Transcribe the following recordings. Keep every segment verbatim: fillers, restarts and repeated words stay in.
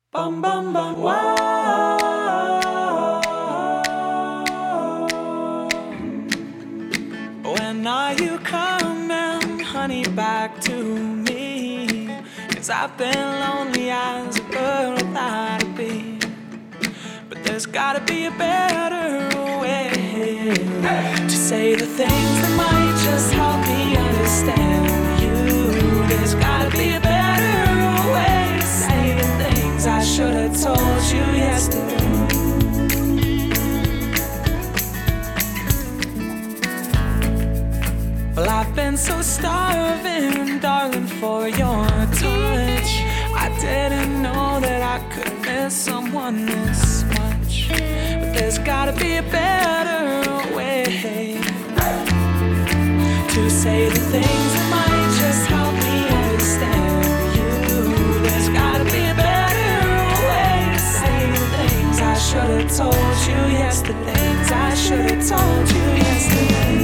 Bum bum bum wow. When are you coming, honey, back to me? 'Cause I've been lonely as a girl without a bee. But there's gotta be a better way to say the things that might just help me understand you. There's gotta be a better way to say the things I should have told you yesterday. Well, I've been so starving, darling, for your touch. I didn't know that I could miss someone this much. But there's gotta be a better way to say the things that might just help me understand you. There's gotta be a better way to say the things I should have told you yesterday. Things I should have told you yesterday.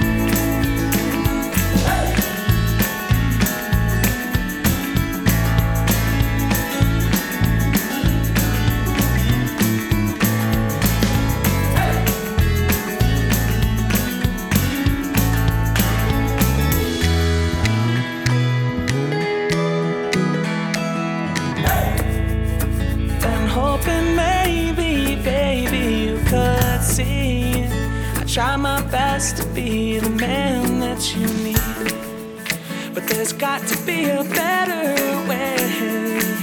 Hoping maybe, baby, you could see I try my best to be the man that you need. But there's got to be a better way